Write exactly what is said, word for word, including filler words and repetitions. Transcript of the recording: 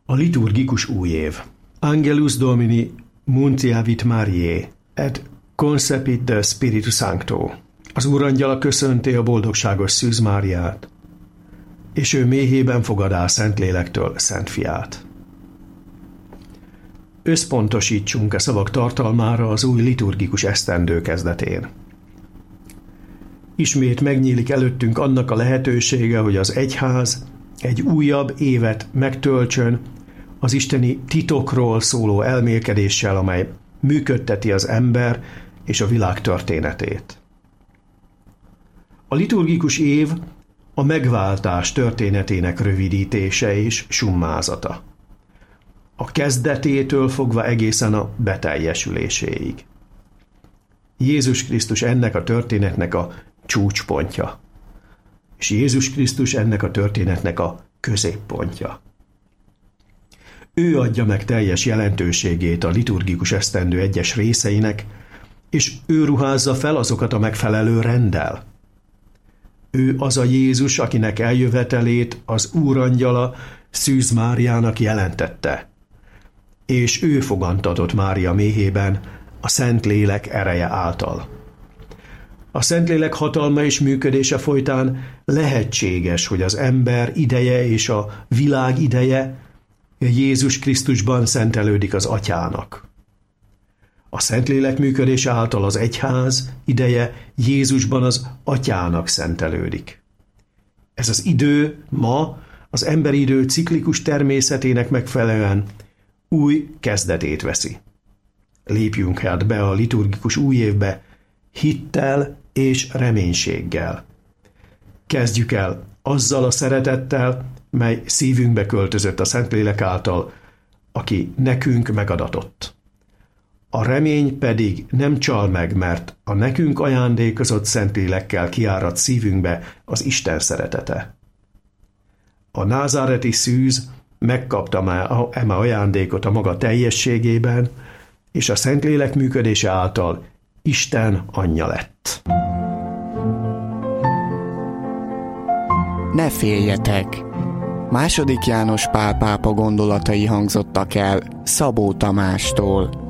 A liturgikus újév. Angelus Domini muntiavit Mariae, et concepit de Spiritu Sancto. Az Úrangyala köszönti a boldogságos Szűz Máriát, és ő méhében fogadál Szentlélektől Szent Fiát. Összpontosítsunk a szavak tartalmára az új liturgikus esztendő kezdetén. Ismét megnyílik előttünk annak a lehetősége, hogy az egyház egy újabb évet megtöltsön az isteni titokról szóló elmélkedéssel, amely működteti az ember és a világ történetét. A liturgikus év a megváltás történetének rövidítése és summázata. A kezdetétől fogva egészen a beteljesüléséig. Jézus Krisztus ennek a történetnek a csúcspontja, és Jézus Krisztus ennek a történetnek a középpontja. Ő adja meg teljes jelentőségét a liturgikus esztendő egyes részeinek, és ő ruházza fel azokat a megfelelő renddel. Ő az a Jézus, akinek eljövetelét az Úrangyala Szűz Máriának jelentette, és ő fogantatott Mária méhében a Szentlélek ereje által. A Szentlélek hatalma és működése folytán lehetséges, hogy az ember ideje és a világ ideje Jézus Krisztusban szentelődik az Atyának. A Szentlélek működése által az egyház ideje Jézusban az Atyának szentelődik. Ez az idő ma az emberi idő ciklikus természetének megfelelően új kezdetét veszi. Lépjünk hát be a liturgikus új évbe hittel és reménységgel. Kezdjük el azzal a szeretettel, mely szívünkbe költözött a Szentlélek által, aki nekünk megadatott. A remény pedig nem csal meg, mert a nekünk ajándékozott Szentlélekkel kiárad szívünkbe az Isten szeretete. A názáreti szűz megkapta eme ajándékot a maga teljességében, és a Szentlélek működése által Isten anyja lett. Ne féljetek! Második János Pál pápa gondolatai hangzottak el Szabó Tamástól.